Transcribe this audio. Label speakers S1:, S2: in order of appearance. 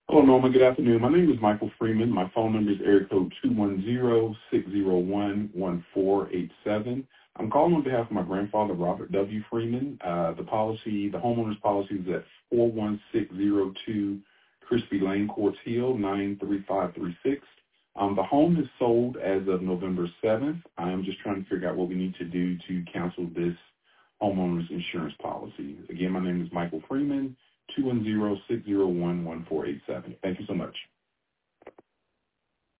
S1: Hello, Norma. Good afternoon. My name is Michael Freeman. My phone number is area code 210-601-1487. I'm calling on behalf of my grandfather, Robert W. Freeman. The homeowner's policy is at 41602 Crispy Lane, Quartz Hill, 93536. The home is sold as of November 7th. I am just trying to figure out what we need to do to cancel this homeowner's insurance policy. Again, my name is Michael Freeman, 210-601-1487. Thank you so much.